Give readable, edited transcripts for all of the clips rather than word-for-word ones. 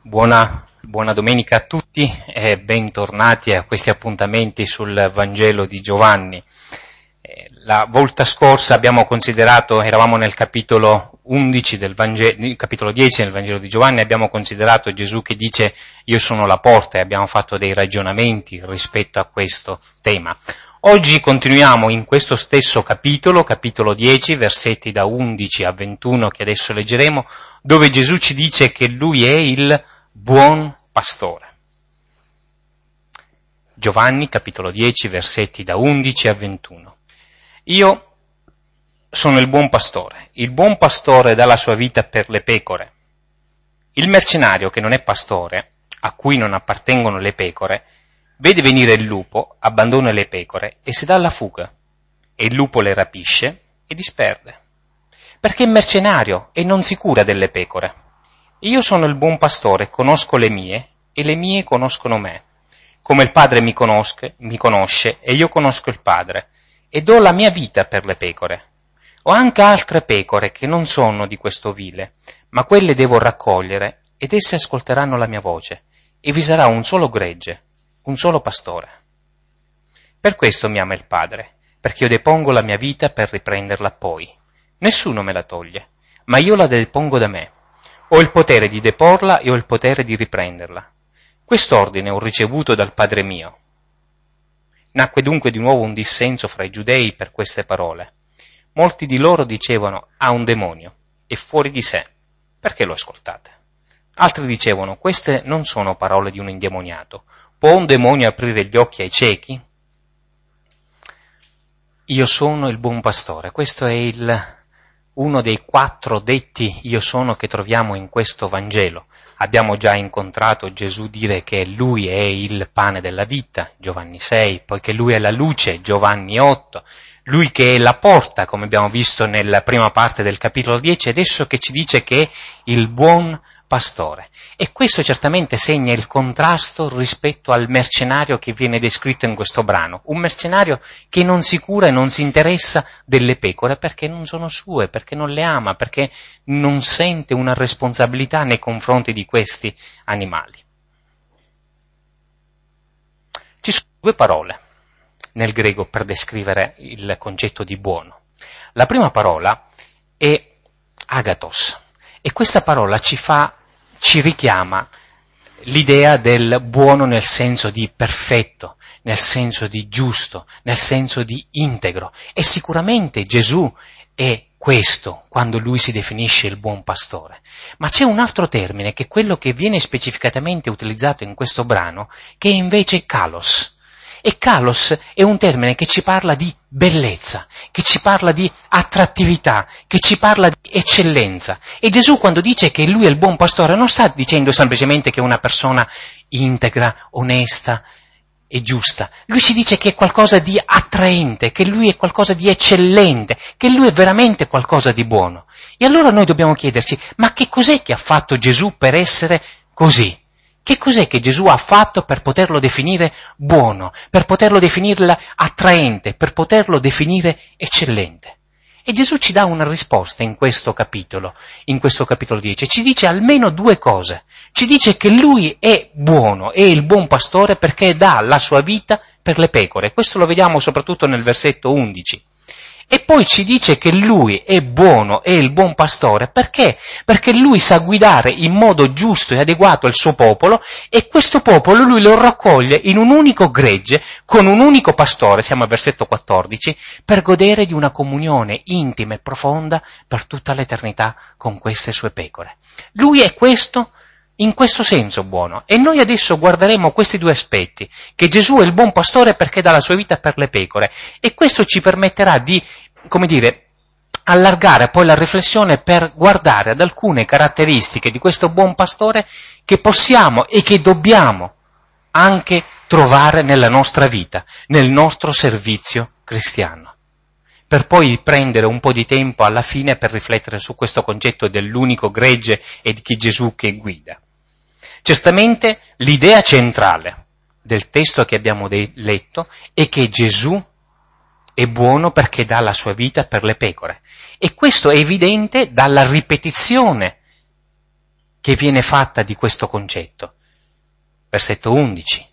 Buona domenica a tutti e bentornati a questi appuntamenti sul Vangelo di Giovanni. La volta scorsa eravamo nel capitolo 11 del Vangelo, capitolo 10 del Vangelo di Giovanni, abbiamo considerato Gesù che dice io sono la porta e abbiamo fatto dei ragionamenti rispetto a questo tema. Oggi continuiamo in questo stesso capitolo 10, versetti da 11 a 21 che adesso leggeremo, dove Gesù ci dice che Lui è il buon pastore. Giovanni, capitolo 10, versetti da 11 a 21. Io sono il buon pastore dà la sua vita per le pecore. Il mercenario che non è pastore, a cui non appartengono le pecore, vede venire il lupo, abbandona le pecore e si dà alla fuga, e il lupo le rapisce e disperde, perché è mercenario e non si cura delle pecore. Io sono il buon pastore, conosco le mie e le mie conoscono me, come il Padre mi conosce e io conosco il Padre, e do la mia vita per le pecore. Ho anche altre pecore che non sono di questo ovile, ma quelle devo raccogliere ed esse ascolteranno la mia voce, e vi sarà un solo gregge, un solo pastore. Per questo mi ama il Padre, perché io depongo la mia vita per riprenderla poi. Nessuno me la toglie, ma io la depongo da me. Ho il potere di deporla e ho il potere di riprenderla. Quest'ordine ho ricevuto dal Padre mio. Nacque dunque di nuovo un dissenso fra i giudei per queste parole. Molti di loro dicevano, ha un demonio, è fuori di sé, perché lo ascoltate? Altri dicevano, queste non sono parole di un indemoniato, può un demonio aprire gli occhi ai ciechi? Io sono il buon pastore, questo è uno dei 4 detti io sono che troviamo in questo Vangelo. Abbiamo già incontrato Gesù dire che Lui è il pane della vita, Giovanni 6, poi che Lui è la luce, Giovanni 8, Lui che è la porta, come abbiamo visto nella prima parte del capitolo 10, adesso che ci dice che è il buon pastore. E questo certamente segna il contrasto rispetto al mercenario che viene descritto in questo brano. Un mercenario che non si cura e non si interessa delle pecore perché non sono sue, perché non le ama, perché non sente una responsabilità nei confronti di questi animali. Ci sono 2 parole nel greco per descrivere il concetto di buono. La prima parola è agathos. E questa parola ci richiama l'idea del buono nel senso di perfetto, nel senso di giusto, nel senso di integro. E sicuramente Gesù è questo quando Lui si definisce il buon pastore. Ma c'è un altro termine che è quello che viene specificatamente utilizzato in questo brano, che è invece kalos. E kalos è un termine che ci parla di bellezza, che ci parla di attrattività, che ci parla di eccellenza. E Gesù quando dice che Lui è il buon pastore non sta dicendo semplicemente che è una persona integra, onesta e giusta. Lui ci dice che è qualcosa di attraente, che Lui è qualcosa di eccellente, che Lui è veramente qualcosa di buono. E allora noi dobbiamo chiederci, ma che cos'è che ha fatto Gesù per essere così? Che cos'è che Gesù ha fatto per poterlo definire buono, per poterlo definire attraente, per poterlo definire eccellente? E Gesù ci dà una risposta in questo capitolo 10. Ci dice almeno 2 cose. Ci dice che Lui è buono, è il buon pastore perché dà la sua vita per le pecore. Questo lo vediamo soprattutto nel versetto 11. E poi ci dice che Lui è buono, è il buon pastore, perché? Perché Lui sa guidare in modo giusto e adeguato il suo popolo, e questo popolo Lui lo raccoglie in un unico gregge, con un unico pastore, siamo al versetto 14, per godere di una comunione intima e profonda per tutta l'eternità con queste sue pecore. Lui è questo, in questo senso buono. E noi adesso guarderemo questi 2 aspetti, che Gesù è il buon pastore perché dà la sua vita per le pecore, e questo ci permetterà di, allargare poi la riflessione per guardare ad alcune caratteristiche di questo buon pastore che possiamo e che dobbiamo anche trovare nella nostra vita, nel nostro servizio cristiano. Per poi prendere un po' di tempo alla fine per riflettere su questo concetto dell'unico gregge e di chi Gesù che guida. Certamente l'idea centrale del testo che abbiamo letto è che Gesù è buono perché dà la sua vita per le pecore. E questo è evidente dalla ripetizione che viene fatta di questo concetto. Versetto 11,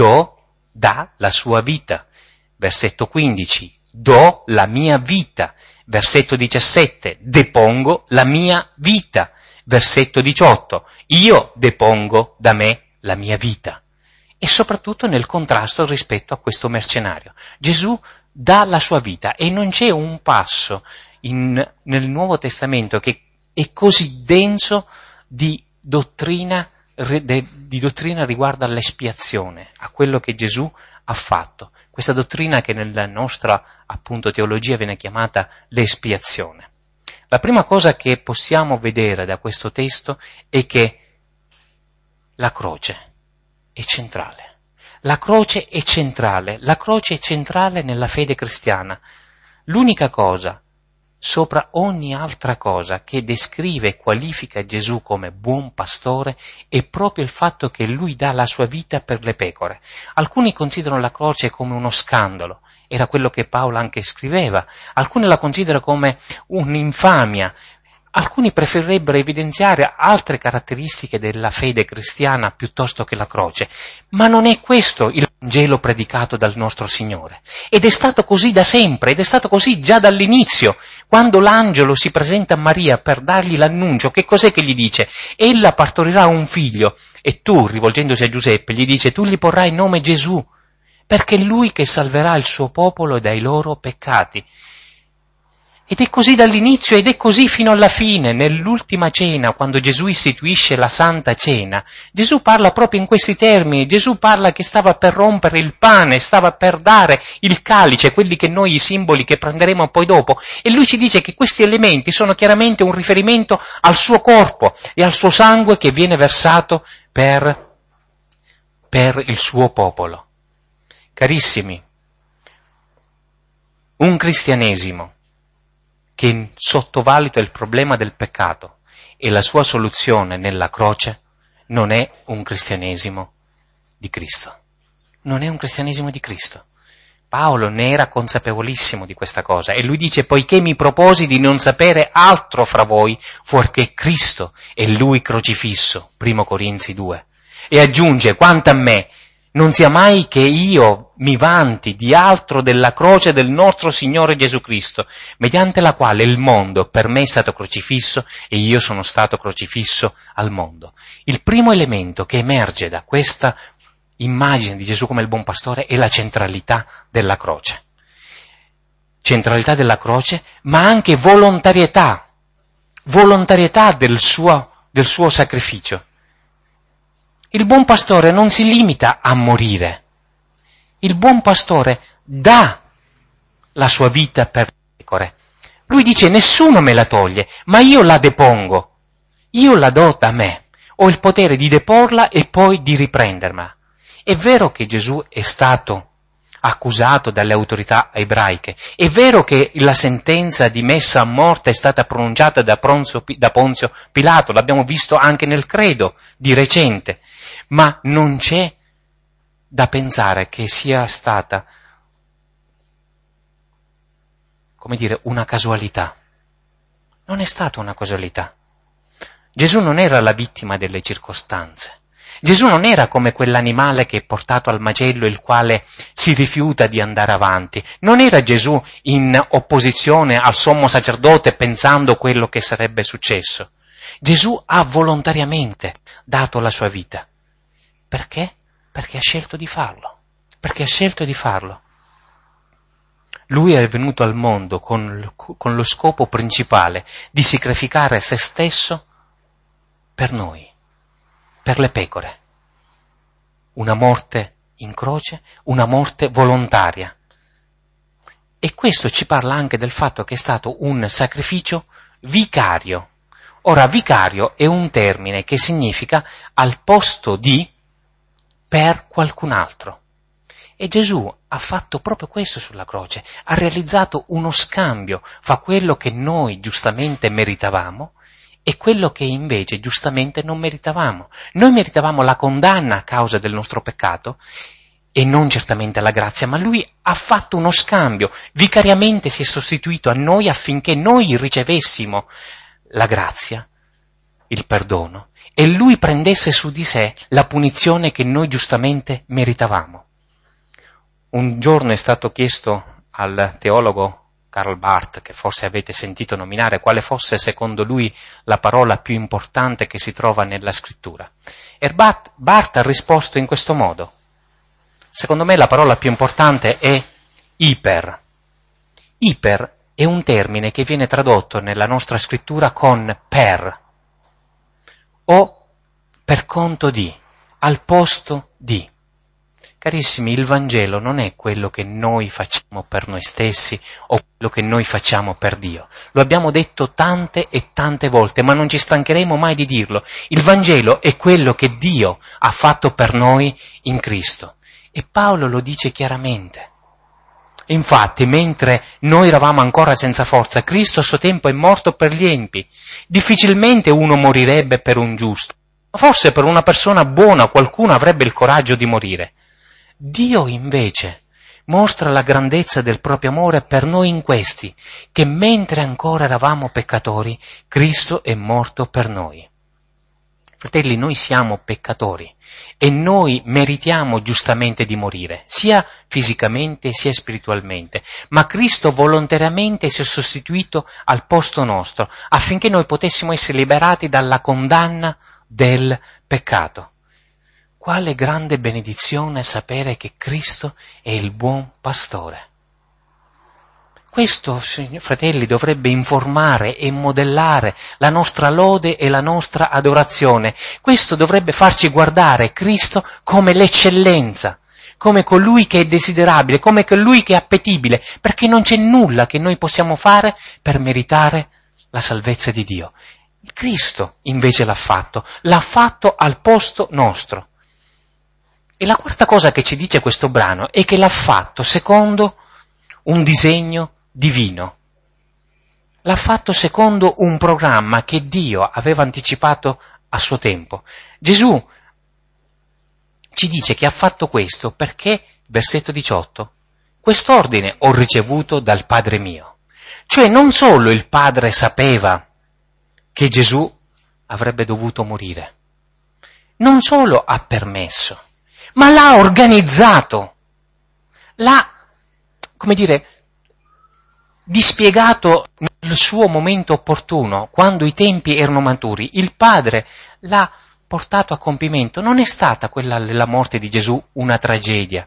dà la sua vita. Versetto 15, do la mia vita. Versetto 17, depongo la mia vita. Versetto 18, io depongo da me la mia vita. E soprattutto nel contrasto rispetto a questo mercenario. Gesù dà la sua vita e non c'è un passo nel Nuovo Testamento che è così denso di dottrina riguardo all'espiazione, a quello che Gesù ha fatto. Questa dottrina che nella nostra, appunto, teologia viene chiamata l'espiazione. La prima cosa che possiamo vedere da questo testo è che la croce è centrale. La croce è centrale. La croce è centrale nella fede cristiana. L'unica cosa, sopra ogni altra cosa, che descrive e qualifica Gesù come buon pastore è proprio il fatto che lui dà la sua vita per le pecore. Alcuni considerano la croce come uno scandalo. Era quello che Paolo anche scriveva. Alcuni la considerano come un'infamia. Alcuni preferirebbero evidenziare altre caratteristiche della fede cristiana piuttosto che la croce. Ma non è questo il Vangelo predicato dal nostro Signore. Ed è stato così da sempre, ed è stato così già dall'inizio. Quando l'angelo si presenta a Maria per dargli l'annuncio, che cos'è che gli dice? Ella partorirà un figlio. E tu, rivolgendosi a Giuseppe, gli dice, tu gli porrai il nome Gesù, perché è lui che salverà il suo popolo dai loro peccati. Ed è così dall'inizio ed è così fino alla fine. Nell'ultima cena, quando Gesù istituisce la Santa Cena, Gesù parla proprio in questi termini. Gesù parla che stava per rompere il pane, stava per dare il calice, quelli che noi, i simboli che prenderemo poi dopo. E lui ci dice che questi elementi sono chiaramente un riferimento al suo corpo e al suo sangue che viene versato per il suo popolo. Carissimi, un cristianesimo che sottovaluta il problema del peccato e la sua soluzione nella croce non è un cristianesimo di Cristo. Non è un cristianesimo di Cristo. Paolo ne era consapevolissimo di questa cosa e lui dice, poiché mi proposi di non sapere altro fra voi fuorché Cristo e Lui crocifisso, 1 Corinzi 2. E aggiunge, quanto a me, non sia mai che io mi vanti di altro della croce del nostro Signore Gesù Cristo, mediante la quale il mondo per me è stato crocifisso e io sono stato crocifisso al mondo. Il primo elemento che emerge da questa immagine di Gesù come il buon pastore è la centralità della croce. Centralità della croce, ma anche volontarietà del suo sacrificio. Il buon pastore non si limita a morire. Il buon pastore dà la sua vita per le pecore. Lui dice, nessuno me la toglie, ma io la depongo. Io la do da me. Ho il potere di deporla e poi di riprenderla. È vero che Gesù è stato accusato dalle autorità ebraiche. È vero che la sentenza di messa a morte è stata pronunciata da Ponzio Pilato. L'abbiamo visto anche nel credo di recente. Ma non c'è da pensare che sia stata, una casualità. Non è stata una casualità. Gesù non era la vittima delle circostanze. Gesù non era come quell'animale che è portato al macello il quale si rifiuta di andare avanti. Non era Gesù in opposizione al sommo sacerdote pensando quello che sarebbe successo. Gesù ha volontariamente dato la sua vita. Perché? Perché ha scelto di farlo. Perché ha scelto di farlo. Lui è venuto al mondo con lo scopo principale di sacrificare se stesso per noi, per le pecore. Una morte in croce, una morte volontaria. E questo ci parla anche del fatto che è stato un sacrificio vicario. Ora, vicario è un termine che significa al posto di per qualcun altro. E Gesù ha fatto proprio questo sulla croce, ha realizzato uno scambio fra quello che noi giustamente meritavamo e quello che invece giustamente non meritavamo. Noi meritavamo la condanna a causa del nostro peccato e non certamente la grazia, ma lui ha fatto uno scambio, vicariamente si è sostituito a noi affinché noi ricevessimo la grazia il perdono e Lui prendesse su di sé la punizione che noi giustamente meritavamo. Un giorno è stato chiesto al teologo Karl Barth, che forse avete sentito nominare, quale fosse secondo lui la parola più importante che si trova nella scrittura. E Barth ha risposto in questo modo: secondo me la parola più importante è iper. Iper è un termine che viene tradotto nella nostra scrittura con per, o per conto di, al posto di. Carissimi, il Vangelo non è quello che noi facciamo per noi stessi o quello che noi facciamo per Dio. Lo abbiamo detto tante e tante volte, ma non ci stancheremo mai di dirlo. Il Vangelo è quello che Dio ha fatto per noi in Cristo. E Paolo lo dice chiaramente. Infatti, mentre noi eravamo ancora senza forza, Cristo a suo tempo è morto per gli empi. Difficilmente uno morirebbe per un giusto, ma forse per una persona buona qualcuno avrebbe il coraggio di morire. Dio invece mostra la grandezza del proprio amore per noi in questi, che mentre ancora eravamo peccatori, Cristo è morto per noi. Fratelli, noi siamo peccatori e noi meritiamo giustamente di morire, sia fisicamente sia spiritualmente, ma Cristo volontariamente si è sostituito al posto nostro affinché noi potessimo essere liberati dalla condanna del peccato. Quale grande benedizione sapere che Cristo è il buon pastore. Questo, fratelli, dovrebbe informare e modellare la nostra lode e la nostra adorazione. Questo dovrebbe farci guardare Cristo come l'eccellenza, come colui che è desiderabile, come colui che è appetibile, perché non c'è nulla che noi possiamo fare per meritare la salvezza di Dio. Cristo invece l'ha fatto al posto nostro. E la quarta cosa che ci dice questo brano è che l'ha fatto secondo un disegno divino. L'ha fatto secondo un programma che Dio aveva anticipato a suo tempo. Gesù ci dice che ha fatto questo perché, versetto 18, quest'ordine ho ricevuto dal Padre mio. Cioè non solo il Padre sapeva che Gesù avrebbe dovuto morire, non solo ha permesso, ma l'ha organizzato, l'ha, dispiegato nel suo momento opportuno, quando i tempi erano maturi. Il Padre l'ha portato a compimento. Non è stata quella della morte di Gesù una tragedia.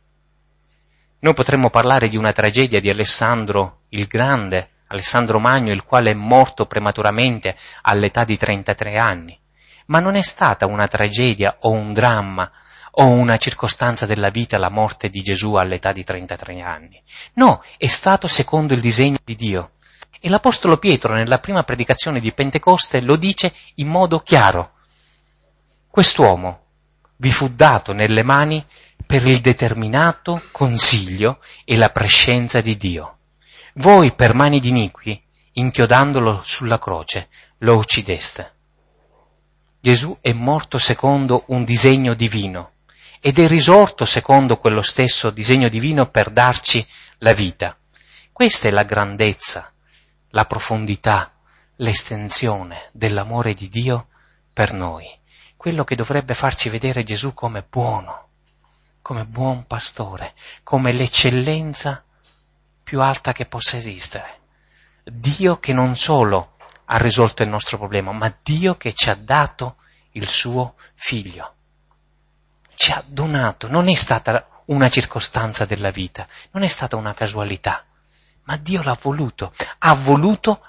Noi potremmo parlare di una tragedia di Alessandro il Grande, Alessandro Magno, il quale è morto prematuramente all'età di 33 anni. Ma non è stata una tragedia o un dramma o una circostanza della vita la morte di Gesù all'età di 33 anni. No, è stato secondo il disegno di Dio. E l'Apostolo Pietro nella prima predicazione di Pentecoste lo dice in modo chiaro. Quest'uomo vi fu dato nelle mani per il determinato consiglio e la prescienza di Dio. Voi per mani di iniqui, inchiodandolo sulla croce, lo uccideste. Gesù è morto secondo un disegno divino ed è risorto secondo quello stesso disegno divino per darci la vita. Questa è la grandezza, la profondità, l'estensione dell'amore di Dio per noi. Quello che dovrebbe farci vedere Gesù come buono, come buon pastore, come l'eccellenza più alta che possa esistere. Dio che non solo ha risolto il nostro problema, ma Dio che ci ha dato il suo figlio. Ci ha donato, non è stata una circostanza della vita, non è stata una casualità, ma Dio l'ha voluto, ha voluto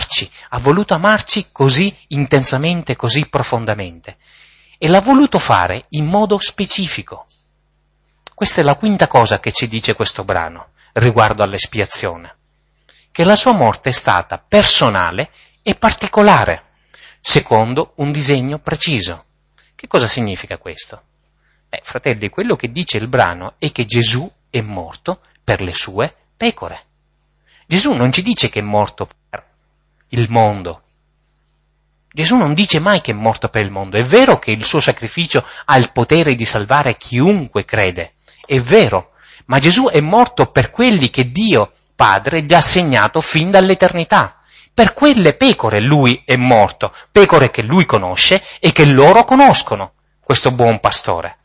amarci così intensamente, così profondamente, e l'ha voluto fare in modo specifico. Questa è la quinta cosa che ci dice questo brano riguardo all'espiazione, che la sua morte è stata personale e particolare, secondo un disegno preciso. Che cosa significa questo? Fratelli, quello che dice il brano è che Gesù è morto per le sue pecore. Gesù non ci dice che è morto per il mondo. Gesù non dice mai che è morto per il mondo. È vero che il suo sacrificio ha il potere di salvare chiunque crede. È vero. Ma Gesù è morto per quelli che Dio Padre gli ha assegnato fin dall'eternità. Per quelle pecore lui è morto, pecore che lui conosce e che loro conoscono, questo buon pastore.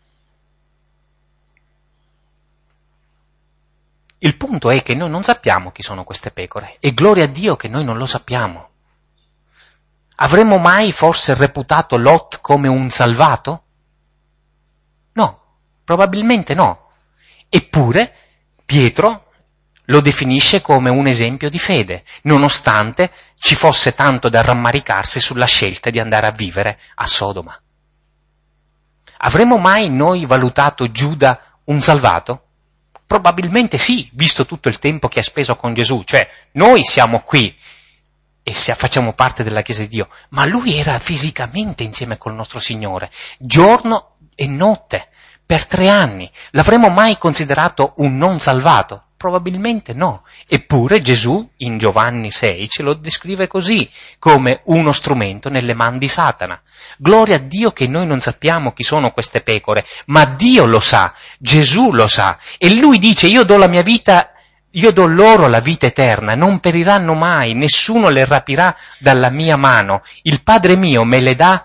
Il punto è che noi non sappiamo chi sono queste pecore e gloria a Dio che noi non lo sappiamo. Avremmo mai forse reputato Lot come un salvato? No, probabilmente no. Eppure Pietro lo definisce come un esempio di fede, nonostante ci fosse tanto da rammaricarsi sulla scelta di andare a vivere a Sodoma. Avremmo mai noi valutato Giuda un salvato? Probabilmente sì, visto tutto il tempo che ha speso con Gesù, cioè noi siamo qui e facciamo parte della Chiesa di Dio, ma lui era fisicamente insieme col nostro Signore, giorno e notte, per 3 anni. L'avremmo mai considerato un non salvato? Probabilmente no. Eppure Gesù in Giovanni 6 ce lo descrive così, come uno strumento nelle mani di Satana. Gloria a Dio che noi non sappiamo chi sono queste pecore, ma Dio lo sa, Gesù lo sa. E lui dice, io do la mia vita, io do loro la vita eterna, non periranno mai, nessuno le rapirà dalla mia mano. Il Padre mio me le dà,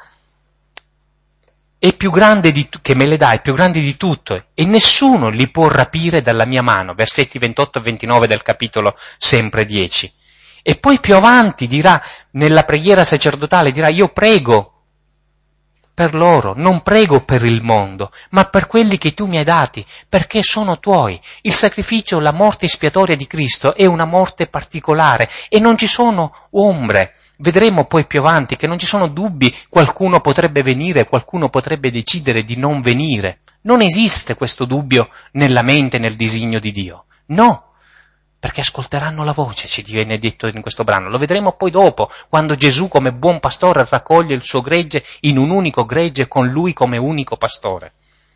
è più grande che me le dà, è più grande di tutto, e nessuno li può rapire dalla mia mano. Versetti 28 e 29 del capitolo sempre 10. E poi più avanti dirà, nella preghiera sacerdotale, dirà, io prego per loro, non prego per il mondo, ma per quelli che tu mi hai dati, perché sono tuoi. Il sacrificio, la morte espiatoria di Cristo è una morte particolare e non ci sono ombre. Vedremo poi più avanti che non ci sono dubbi, qualcuno potrebbe venire, qualcuno potrebbe decidere di non venire. Non esiste questo dubbio nella mente, nel disegno di Dio. No, perché ascolteranno la voce, ci viene detto in questo brano. Lo vedremo poi dopo, quando Gesù come buon pastore raccoglie il suo gregge in un unico gregge con lui come unico pastore.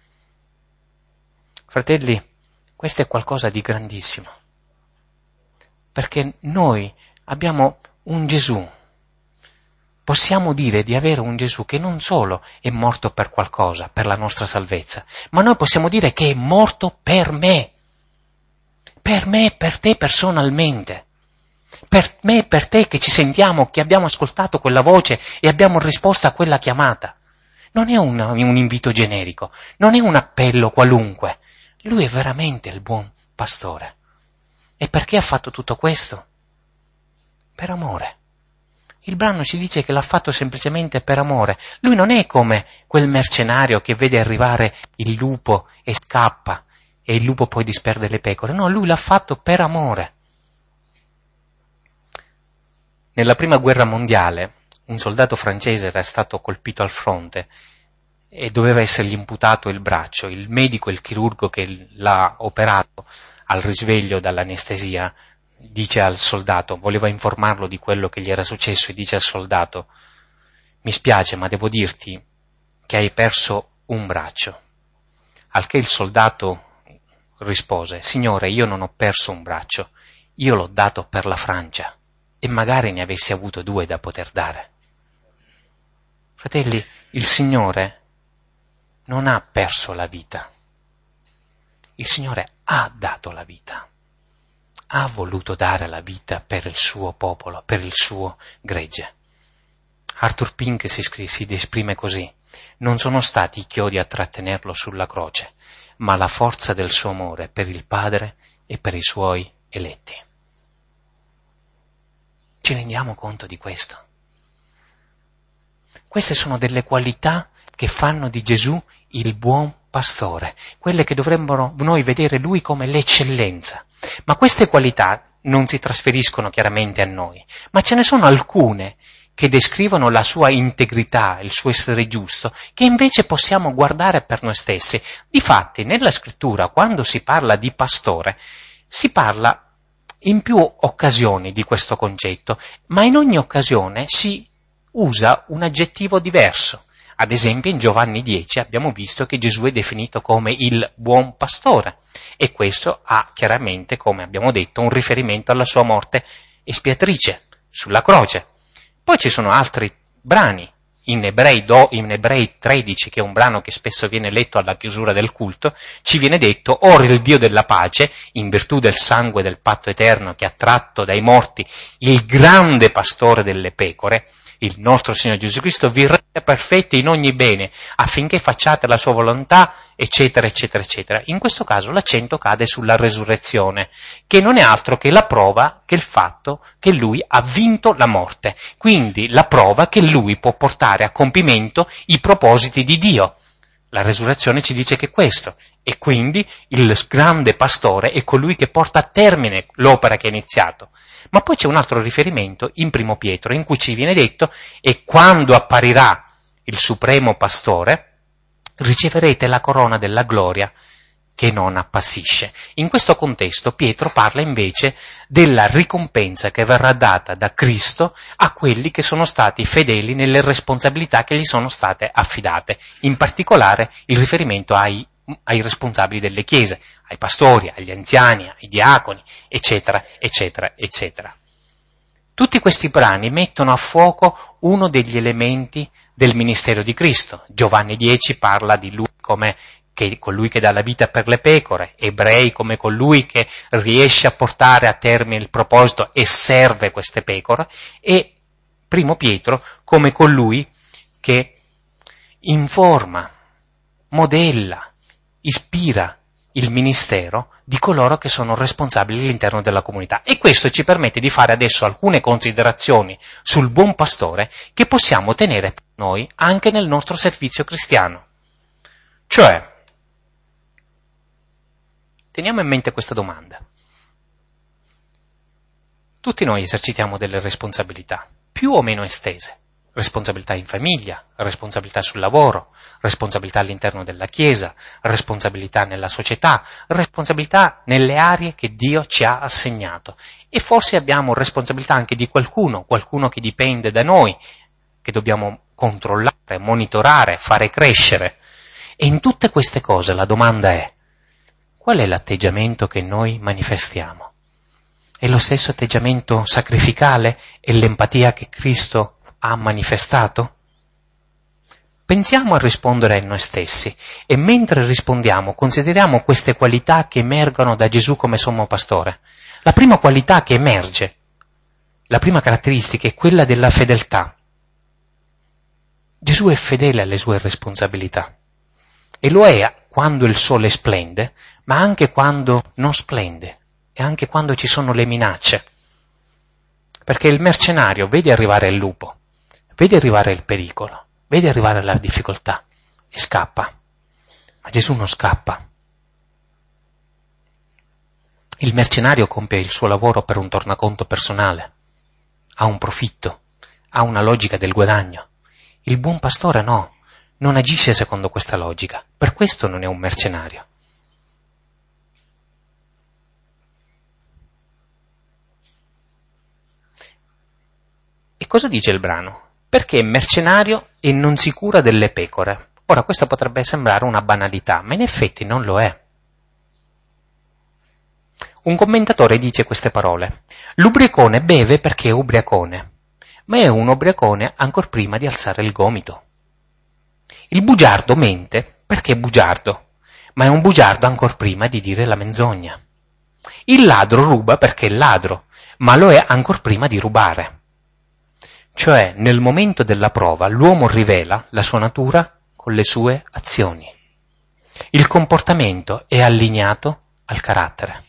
Fratelli, questo è qualcosa di grandissimo, perché noi abbiamo un Gesù. Possiamo dire di avere un Gesù che non solo è morto per qualcosa, per la nostra salvezza, ma noi possiamo dire che è morto per me e per te personalmente, per me e per te che ci sentiamo, che abbiamo ascoltato quella voce e abbiamo risposto a quella chiamata. Non è un invito generico, non è un appello qualunque, lui è veramente il buon pastore. E perché ha fatto tutto questo? Per amore. Il brano ci dice che l'ha fatto semplicemente per amore. Lui non è come quel mercenario che vede arrivare il lupo e scappa e il lupo poi disperde le pecore. No, lui l'ha fatto per amore. Nella prima guerra mondiale un soldato francese era stato colpito al fronte e doveva essergli imputato il braccio. Il medico e il chirurgo che l'ha operato al risveglio dall'anestesia dice al soldato, voleva informarlo di quello che gli era successo e dice al soldato, mi spiace ma devo dirti che hai perso un braccio. Al che il soldato rispose, signore, io non ho perso un braccio, io l'ho dato per la Francia e magari ne avessi avuto 2 da poter dare. Fratelli, il Signore non ha perso la vita, il Signore ha dato la vita. Ha voluto dare la vita per il suo popolo, per il suo gregge. Arthur Pink si esprime così, non sono stati i chiodi a trattenerlo sulla croce, ma la forza del suo amore per il Padre e per i suoi eletti. Ci rendiamo conto di questo? Queste sono delle qualità che fanno di Gesù il buon pastore, quelle che dovremmo noi vedere lui come l'eccellenza. Ma queste qualità non si trasferiscono chiaramente a noi, ma ce ne sono alcune che descrivono la sua integrità, il suo essere giusto, che invece possiamo guardare per noi stessi. Difatti, nella scrittura, quando si parla di pastore, si parla in più occasioni di questo concetto, ma in ogni occasione si usa un aggettivo diverso. Ad esempio in Giovanni 10 abbiamo visto che Gesù è definito come il buon pastore e questo ha chiaramente, come abbiamo detto, un riferimento alla sua morte espiatrice sulla croce. Poi ci sono altri brani in Ebrei 13, che è un brano che spesso viene letto alla chiusura del culto, ci viene detto: ora il Dio della pace, in virtù del sangue del patto eterno che ha tratto dai morti il grande pastore delle pecore, il nostro Signore Gesù Cristo, vi renda perfetti in ogni bene, affinché facciate la sua volontà, eccetera, eccetera, eccetera. In questo caso l'accento cade sulla resurrezione, che non è altro che la prova, che il fatto che Lui ha vinto la morte. Quindi la prova che Lui può portare a compimento i propositi di Dio. La resurrezione ci dice che questo, e quindi il grande pastore è colui che porta a termine l'opera che ha iniziato. Ma poi c'è un altro riferimento in Primo Pietro, in cui ci viene detto: e quando apparirà il supremo pastore, riceverete la corona della gloria che non appassisce. In questo contesto Pietro parla invece della ricompensa che verrà data da Cristo a quelli che sono stati fedeli nelle responsabilità che gli sono state affidate. In particolare il riferimento ai responsabili delle chiese, ai pastori, agli anziani, ai diaconi, eccetera, eccetera, eccetera. Tutti questi brani mettono a fuoco uno degli elementi del ministero di Cristo. Giovanni 10 parla di lui come colui che dà la vita per le pecore, Ebrei come colui che riesce a portare a termine il proposito e serve queste pecore, e Primo Pietro come colui che informa, modella, ispira il ministero di coloro che sono responsabili all'interno della comunità. E questo ci permette di fare adesso alcune considerazioni sul buon pastore che possiamo tenere per noi anche nel nostro servizio cristiano. Cioè, teniamo in mente questa domanda. Tutti noi esercitiamo delle responsabilità, più o meno estese. Responsabilità in famiglia, responsabilità sul lavoro, responsabilità all'interno della Chiesa, responsabilità nella società, responsabilità nelle aree che Dio ci ha assegnato. E forse abbiamo responsabilità anche di qualcuno che dipende da noi, che dobbiamo controllare, monitorare, fare crescere. E in tutte queste cose la domanda è: qual è l'atteggiamento che noi manifestiamo? È lo stesso atteggiamento sacrificale e l'empatia che Cristo ha manifestato? Pensiamo a rispondere a noi stessi e mentre rispondiamo consideriamo queste qualità che emergono da Gesù come sommo pastore. La prima qualità che emerge, la prima caratteristica è quella della fedeltà. Gesù è fedele alle sue responsabilità e lo è quando il sole splende, ma anche quando non splende e anche quando ci sono le minacce. Perché il mercenario vede arrivare il lupo, vede arrivare il pericolo, vede arrivare la difficoltà e scappa. Ma Gesù non scappa. Il mercenario compie il suo lavoro per un tornaconto personale, ha un profitto, ha una logica del guadagno. Il buon pastore no, non agisce secondo questa logica, per questo non è un mercenario. E cosa dice il brano? Perché è mercenario e non si cura delle pecore. Ora, questa potrebbe sembrare una banalità, ma in effetti non lo è. Un commentatore dice queste parole: l'ubriacone beve perché è ubriacone, ma è un ubriacone ancor prima di alzare il gomito. Il bugiardo mente perché è bugiardo, ma è un bugiardo ancor prima di dire la menzogna. Il ladro ruba perché è ladro, ma lo è ancor prima di rubare. Cioè, nel momento della prova, l'uomo rivela la sua natura con le sue azioni. Il comportamento è allineato al carattere.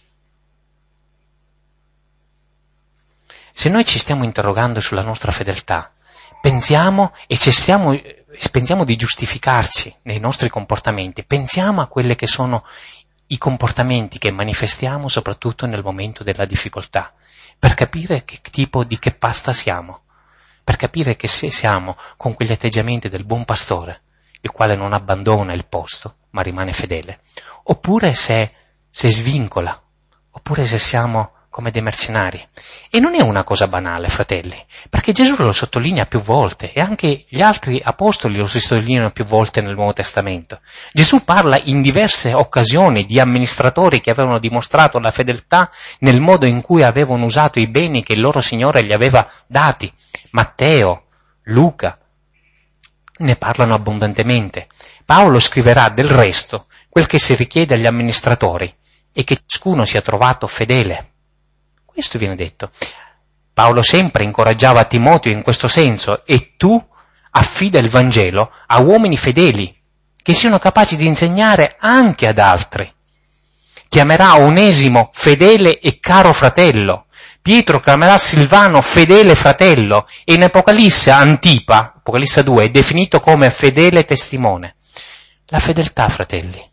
Se noi ci stiamo interrogando sulla nostra fedeltà, pensiamo di giustificarci nei nostri comportamenti, pensiamo a quelle che sono i comportamenti che manifestiamo soprattutto nel momento della difficoltà, per capire che pasta siamo. Per capire che se siamo con quegli atteggiamenti del buon pastore, il quale non abbandona il posto, ma rimane fedele, oppure se svincola, oppure se siamo come dei mercenari. E non è una cosa banale, fratelli, perché Gesù lo sottolinea più volte e anche gli altri apostoli lo sottolineano più volte nel Nuovo Testamento. Gesù parla in diverse occasioni di amministratori che avevano dimostrato la fedeltà nel modo in cui avevano usato i beni che il loro Signore gli aveva dati. Matteo, Luca, ne parlano abbondantemente. Paolo scriverà del resto quel che si richiede agli amministratori e che ciascuno sia trovato fedele. Questo viene detto. Paolo sempre incoraggiava Timoteo in questo senso: e tu affida il Vangelo a uomini fedeli, che siano capaci di insegnare anche ad altri. Chiamerà Onesimo fedele e caro fratello. Pietro chiamerà Silvano fedele fratello. E in Apocalisse Antipa, Apocalisse 2, è definito come fedele testimone. La fedeltà, fratelli,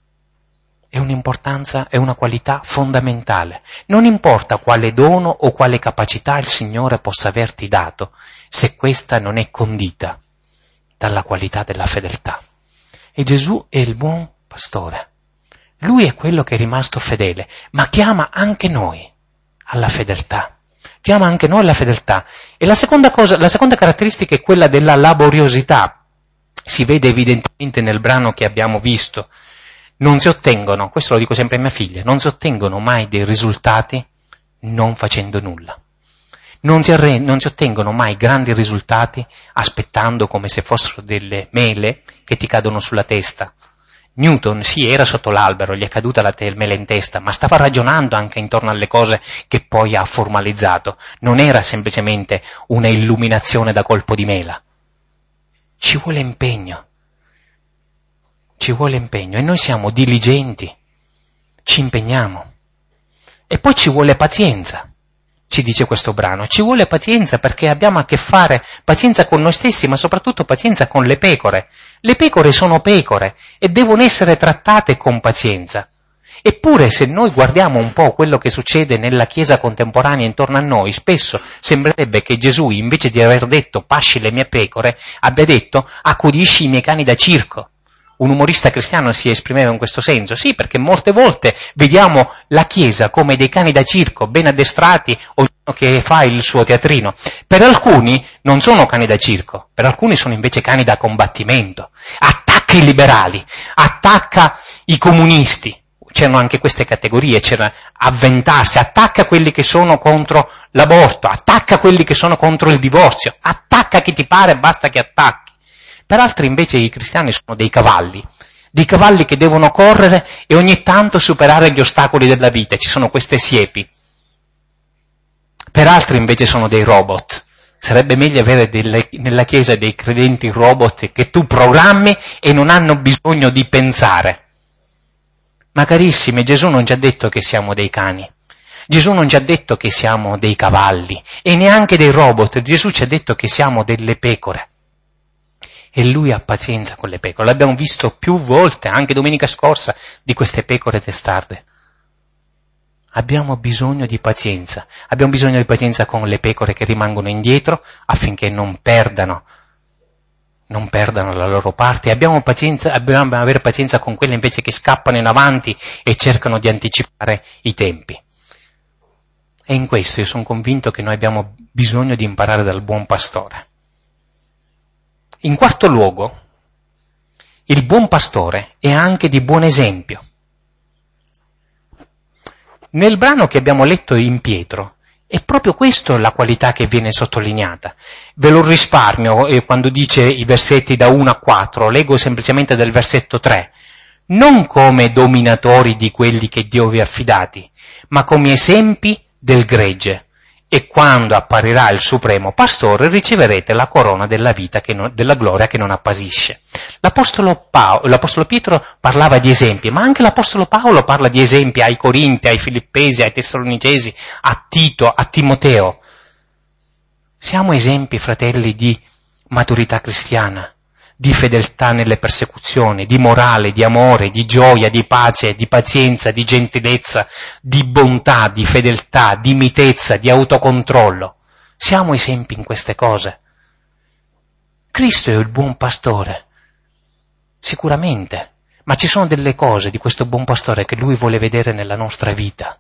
è un'importanza, è una qualità fondamentale. Non importa quale dono o quale capacità il Signore possa averti dato, se questa non è condita dalla qualità della fedeltà. E Gesù è il buon pastore. Lui è quello che è rimasto fedele, ma chiama anche noi alla fedeltà. Chiama anche noi alla fedeltà. E la seconda caratteristica è quella della laboriosità. Si vede evidentemente nel brano che abbiamo visto. Non si ottengono, questo lo dico sempre a mia figlia, non si ottengono mai dei risultati non facendo nulla. Non si ottengono mai grandi risultati aspettando come se fossero delle mele che ti cadono sulla testa. Newton, sì, era sotto l'albero, gli è caduta la mela in testa, ma stava ragionando anche intorno alle cose che poi ha formalizzato. Non era semplicemente una illuminazione da colpo di mela. Ci vuole impegno. Ci vuole impegno e noi siamo diligenti, ci impegniamo. E poi ci vuole pazienza, ci dice questo brano. Ci vuole pazienza perché abbiamo a che fare, pazienza con noi stessi, ma soprattutto pazienza con le pecore. Le pecore sono pecore e devono essere trattate con pazienza. Eppure se noi guardiamo un po' quello che succede nella Chiesa contemporanea intorno a noi, spesso sembrerebbe che Gesù, invece di aver detto pasci le mie pecore, abbia detto accudisci i miei cani da circo. Un umorista cristiano si esprimeva in questo senso, sì, perché molte volte vediamo la Chiesa come dei cani da circo, ben addestrati, ognuno che fa il suo teatrino. Per alcuni non sono cani da circo, per alcuni sono invece cani da combattimento. Attacca i liberali, attacca i comunisti. C'erano anche queste categorie, c'era avventarsi, attacca quelli che sono contro l'aborto, attacca quelli che sono contro il divorzio, attacca chi ti pare, basta che attacchi. Per altri invece i cristiani sono dei cavalli che devono correre e ogni tanto superare gli ostacoli della vita, ci sono queste siepi. Per altri invece sono dei robot. Sarebbe meglio avere nella Chiesa dei credenti robot che tu programmi e non hanno bisogno di pensare. Ma carissimi, Gesù non ci ha detto che siamo dei cani. Gesù non ci ha detto che siamo dei cavalli e neanche dei robot. Gesù ci ha detto che siamo delle pecore. E lui ha pazienza con le pecore. L'abbiamo visto più volte, anche domenica scorsa, di queste pecore testarde. Abbiamo bisogno di pazienza. Abbiamo bisogno di pazienza con le pecore che rimangono indietro affinché non perdano la loro parte. Abbiamo avere pazienza con quelle invece che scappano in avanti e cercano di anticipare i tempi. E in questo io sono convinto che noi abbiamo bisogno di imparare dal buon pastore. In quarto luogo, il buon pastore è anche di buon esempio. Nel brano che abbiamo letto in Pietro, è proprio questa la qualità che viene sottolineata. Ve lo risparmio quando dice i versetti da 1 a 4, leggo semplicemente del versetto 3. Non come dominatori di quelli che Dio vi ha affidati, ma come esempi del gregge. E quando apparirà il supremo pastore riceverete la corona della vita della gloria che non appassisce. L'apostolo Pietro parlava di esempi, ma anche l'apostolo Paolo parla di esempi ai Corinti, ai Filippesi, ai Tessalonicesi, a Tito, a Timoteo. Siamo esempi, fratelli, di maturità cristiana, di fedeltà nelle persecuzioni, di morale, di amore, di gioia, di pace, di pazienza, di gentilezza, di bontà, di fedeltà, di mitezza, di autocontrollo. Siamo esempi in queste cose. Cristo è il buon pastore, sicuramente, ma ci sono delle cose di questo buon pastore che Lui vuole vedere nella nostra vita.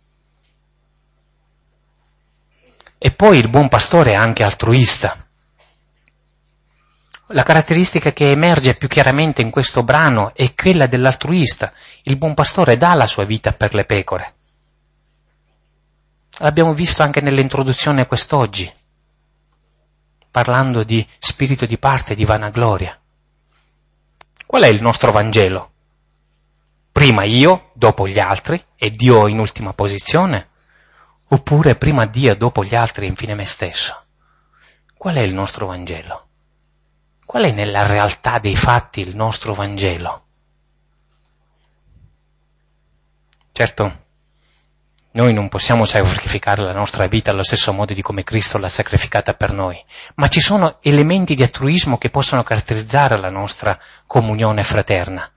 E poi il buon pastore è anche altruista. La caratteristica che emerge più chiaramente in questo brano è quella dell'altruista. Il buon pastore dà la sua vita per le pecore. L'abbiamo visto anche nell'introduzione quest'oggi. parlando di spirito di parte, di vanagloria. Qual è il nostro Vangelo? Prima io, dopo gli altri, e Dio in ultima posizione? Oppure prima Dio, dopo gli altri e infine me stesso? Qual è il nostro Vangelo? Qual è nella realtà dei fatti il nostro Vangelo? Certo, noi non possiamo sacrificare la nostra vita allo stesso modo di come Cristo l'ha sacrificata per noi, ma ci sono elementi di altruismo che possono caratterizzare la nostra comunione fraterna.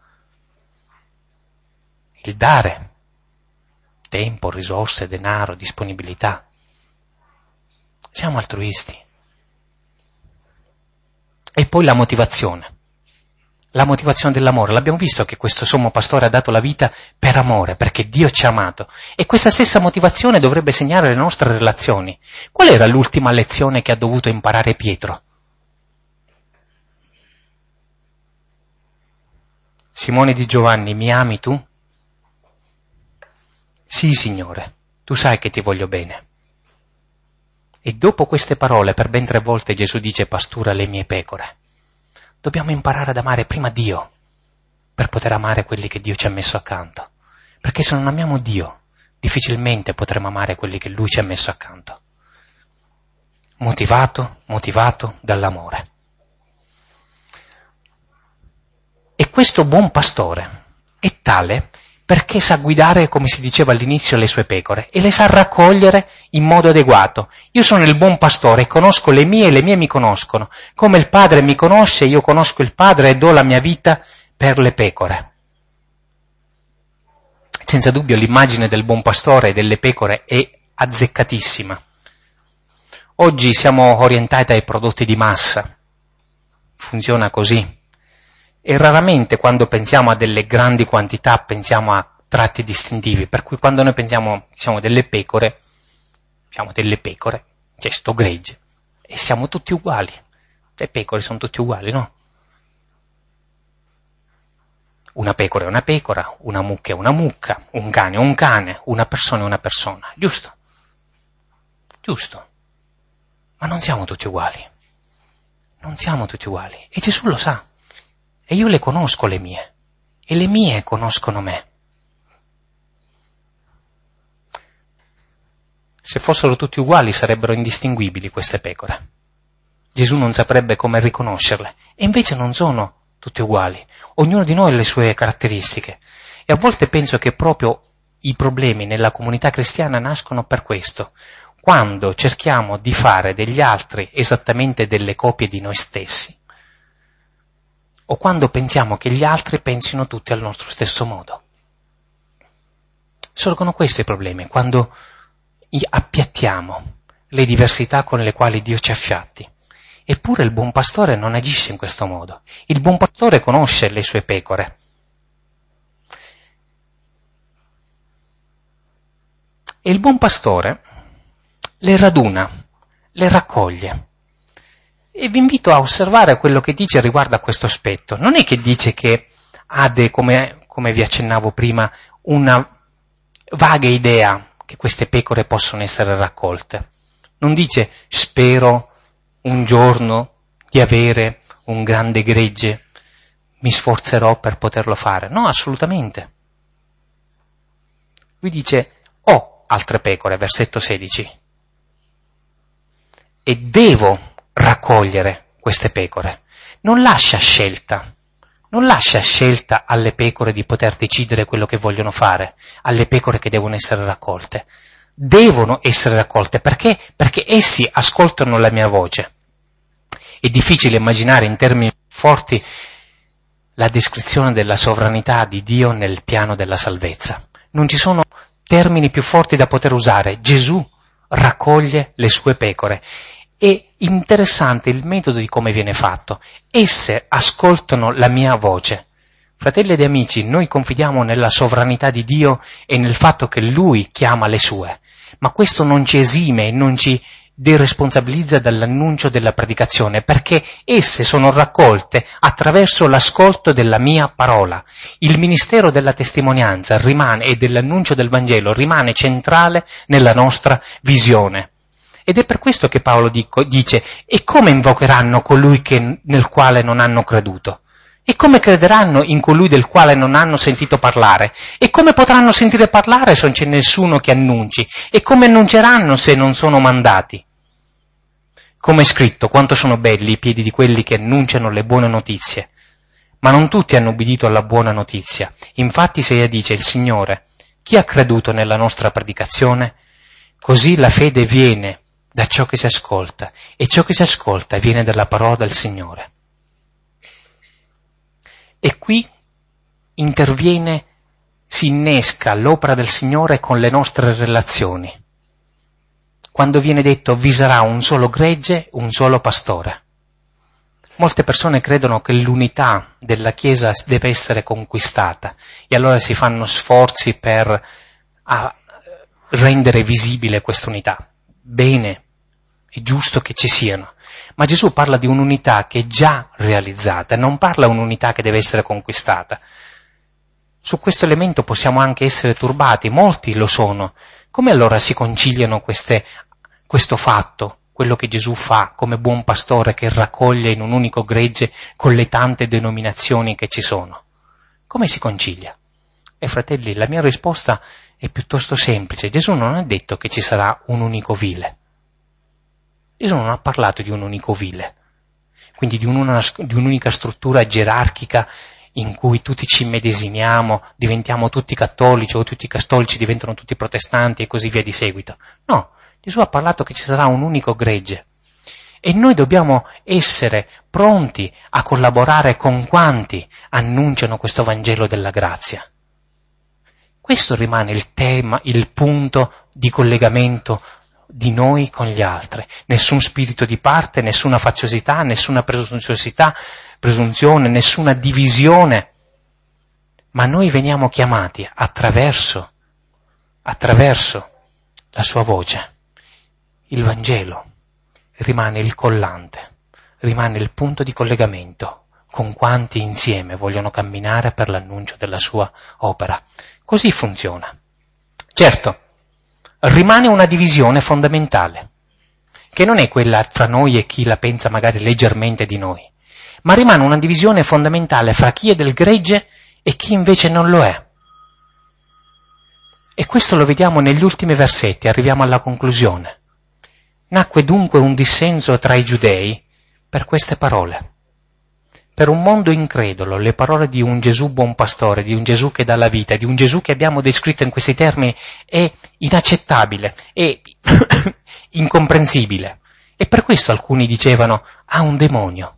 Il dare, tempo, risorse, denaro, disponibilità. Siamo altruisti. E poi la motivazione dell'amore. L'abbiamo visto che questo sommo pastore ha dato la vita per amore, perché Dio ci ha amato. E questa stessa motivazione dovrebbe segnare le nostre relazioni. Qual era l'ultima lezione che ha dovuto imparare Pietro? Simone di Giovanni, mi ami tu? Sì, Signore, tu sai che ti voglio bene. E dopo queste parole, per ben 3 volte Gesù dice pastura le mie pecore. Dobbiamo imparare ad amare prima Dio, per poter amare quelli che Dio ci ha messo accanto. Perché se non amiamo Dio, difficilmente potremo amare quelli che Lui ci ha messo accanto. Motivato dall'amore. E questo buon pastore è tale perché sa guidare, come si diceva all'inizio, le sue pecore e le sa raccogliere in modo adeguato. Io sono il buon pastore, conosco le mie e le mie mi conoscono. Come il Padre mi conosce, io conosco il Padre e do la mia vita per le pecore. Senza dubbio l'immagine del buon pastore e delle pecore è azzeccatissima. Oggi siamo orientati ai prodotti di massa. Funziona così. E raramente quando pensiamo a delle grandi quantità pensiamo a tratti distintivi, per cui quando noi pensiamo delle pecore, c'è sto gregge, e siamo tutti uguali. Le pecore sono tutte uguali, no? Una pecora è una pecora, una mucca è una mucca, un cane è un cane, una persona è una persona, giusto? Giusto. Ma non siamo tutti uguali. Non siamo tutti uguali. E Gesù lo sa. E io le conosco le mie, e le mie conoscono me. Se fossero tutti uguali sarebbero indistinguibili queste pecore. Gesù non saprebbe come riconoscerle, e invece non sono tutte uguali. Ognuno di noi ha le sue caratteristiche, e a volte penso che proprio i problemi nella comunità cristiana nascono per questo, quando cerchiamo di fare degli altri esattamente delle copie di noi stessi. O quando pensiamo che gli altri pensino tutti al nostro stesso modo. Sorgono questi i problemi, quando appiattiamo le diversità con le quali Dio ci ha fatti. Eppure il buon pastore non agisce in questo modo. Il buon pastore conosce le sue pecore. E il buon pastore le raduna, le raccoglie. E vi invito a osservare quello che dice riguardo a questo aspetto. Non è che dice che ha, come vi accennavo prima, una vaga idea che queste pecore possono essere raccolte. Non dice spero un giorno di avere un grande gregge, mi sforzerò per poterlo fare. No, assolutamente. Lui dice ho altre pecore, versetto 16, e devo raccogliere queste pecore. Non lascia scelta alle pecore di poter decidere quello che vogliono fare, alle pecore che devono essere raccolte. Devono essere raccolte, perché? Perché essi ascoltano la mia voce. È difficile immaginare in termini forti la descrizione della sovranità di Dio nel piano della salvezza. Non ci sono termini più forti da poter usare. Gesù raccoglie le sue pecore. È interessante il metodo di come viene fatto. Esse ascoltano la mia voce. Fratelli ed amici, noi confidiamo nella sovranità di Dio e nel fatto che Lui chiama le sue, ma questo non ci esime e non ci deresponsabilizza dall'annuncio della predicazione, perché esse sono raccolte attraverso l'ascolto della mia parola. Il ministero della testimonianza rimane e dell'annuncio del Vangelo rimane centrale nella nostra visione. Ed è per questo che Paolo dice: e come invocheranno colui nel quale non hanno creduto? E come crederanno in colui del quale non hanno sentito parlare? E come potranno sentire parlare se non c'è nessuno che annunci? E come annunceranno se non sono mandati? Come è scritto, quanto sono belli i piedi di quelli che annunciano le buone notizie. Ma non tutti hanno ubbidito alla buona notizia. Infatti Isaia dice: il Signore, chi ha creduto nella nostra predicazione? Così la fede viene da ciò che si ascolta, e ciò che si ascolta viene dalla parola del Signore. E qui interviene, si innesca l'opera del Signore con le nostre relazioni. Quando viene detto: vi sarà un solo gregge, un solo pastore. Molte persone credono che l'unità della Chiesa deve essere conquistata e allora si fanno sforzi per rendere visibile questa unità. Bene, è giusto che ci siano. Ma Gesù parla di un'unità che è già realizzata, non parla di un'unità che deve essere conquistata. Su questo elemento possiamo anche essere turbati, molti lo sono. Come allora si conciliano questo fatto, quello che Gesù fa come buon pastore che raccoglie in un unico gregge con le tante denominazioni che ci sono? Come si concilia? E fratelli, la mia risposta è piuttosto semplice. Gesù non ha detto che ci sarà un unico vile. Gesù non ha parlato di un unico vile, quindi di un'unica struttura gerarchica in cui tutti ci immedesimiamo, diventiamo tutti cattolici o tutti i cattolici diventano tutti protestanti e così via di seguito. No, Gesù ha parlato che ci sarà un unico gregge e noi dobbiamo essere pronti a collaborare con quanti annunciano questo Vangelo della grazia. Questo rimane il tema, il punto di collegamento di noi con gli altri. Nessun spirito di parte, nessuna faziosità, nessuna presunzione, nessuna divisione. Ma noi veniamo chiamati attraverso la sua voce. Il Vangelo rimane il collante, rimane il punto di collegamento con quanti insieme vogliono camminare per l'annuncio della sua opera. Così funziona. Certo, rimane una divisione fondamentale, che non è quella fra noi e chi la pensa magari leggermente di noi, ma rimane una divisione fondamentale fra chi è del gregge e chi invece non lo è. E questo lo vediamo negli ultimi versetti, arriviamo alla conclusione. Nacque dunque un dissenso tra i giudei per queste parole. Per un mondo incredulo, le parole di un Gesù buon pastore, di un Gesù che dà la vita, di un Gesù che abbiamo descritto in questi termini, è inaccettabile, è incomprensibile. E per questo alcuni dicevano: ha un demonio,